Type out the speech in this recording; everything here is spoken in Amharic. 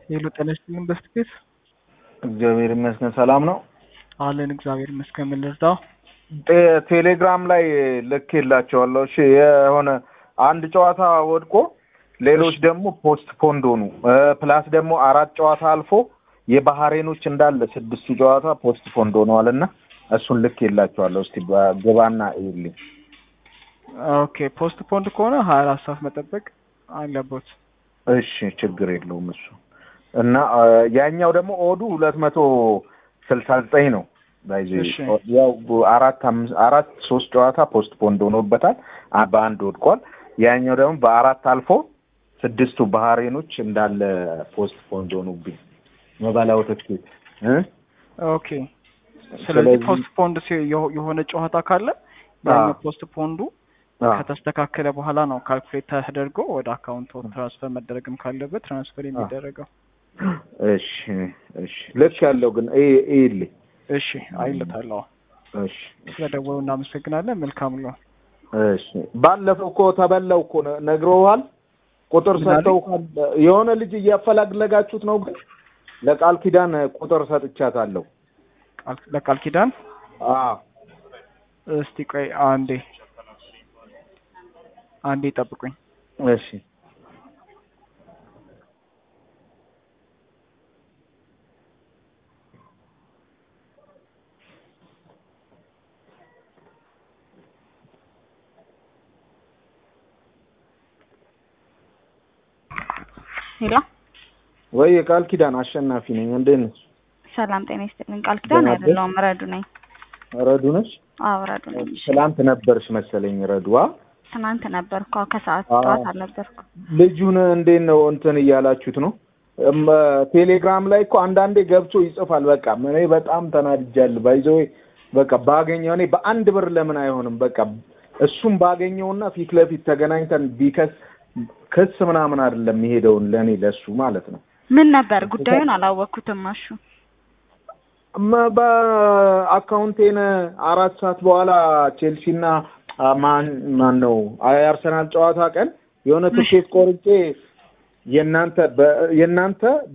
ሄሎ ጤናስጥልን በስትቤት እግዚአብሔር ይመስገን ሰላም ነው አለን እግዚአብሔር ይመስገን ምን ልርዳው ቴሌግራም ላይ ልኬላቸዋለሁ እሺ የሆነ አንድ ጨዋታ ወድቆ ሌሎች ደግሞ ፖስት ፖንድ ሆኑ ፕላስ ደግሞ አራት ጨዋታ አልፎ የባህሬኖች እንዳለ 6 ጨዋታ ፖስት ፖንድ ሆነዋልና እሱን ልኬላቸዋለሁ እስቲ ግባና ይልኝ ኦኬ ፖስት ፖንድ ከሆነ 24 ሰዓት መጠበቅ አለበት እሺ ችግር የለውም እሱ እና ያኛው ደግሞ ኦዱ 269 ነው ባይዘይ ያው 3 ጨዋታ ፖስት ፖንድ ሆኖበታል በአንድ ወድቋል ያኛው ደግሞ በአራት አልፎ 6 ባህሬኖች እንዳለ ፖስት ፖንድ ሆኖብኝ መባላው ተክቲክ ኦኬ ስለዚህ ፖስት ፖንድ የሆነ ጨዋታ ካለ ያኛው ፖስት ፖንዱ ከተስተካከለ በኋላ ነው ካልኩሌት ተደርጎ ወደ አካውንት ትራንስፈር መደረግም ካለበት ትራንስፈር የሚደረገው እሺ እሺ ልክ ያለው ግን ኤሊ እሺ አይልታለሁ እሺ ስለደወሉ እናመሰግናለን መልካም ነው እሺ ባለፈው እኮ ተበላው እኮ ነግረውሃል ቁጥር ሰጥተው የሆነ ልጅ እያፈላግለጋችሁት ነው ግን ለቃል ኪዳን ቁጥር ሰጥቻታለሁ ለቃል ኪዳን እስቲ ቆይ አንዴ ጠብቁኝ እሺ ሄሎ ወይ ቃል ኪዳን አሸናፊ ነኝ እንዴት ነሽ ሰላም ጤና ይስጥልኝ ቃል ኪዳን አይደለም ረዱ ነኝ ረዱ ነሽ አዎ ረዱ ነኝ ትናንት ነበርሽ መሰለኝ ረዱዋ ትናንት ነበርኩ ከሰዓት ጠዋት አልነበርኩ ልጁን እንዴት ነው እንትን እያላችሁት ነው ቴሌግራም ላይ እኮ አንዳንዴ ገብቶ ይጽፋል በቃ እኔ በጣም ተናድጃለሁ ባይዘው በቃ ባገኘው እኔ በአንድ ብር ለምን አይሆንም በቃ እሱም ባገኘውና ፊት ለፊት ተገናኝተን ቢከስ ክስ ምናምን አይደለም የሚሄደው ለኔ ለሱ ማለት ነው ምን ነበር ጉዳዩን አላወኩትም ማሹ በአካውንቴን 4 ሰዓት በኋላ ቼልሲና ማን ነው አርሰናል ጨዋታ ቀን የሆነ ትኬት ቆርጬ የናንተ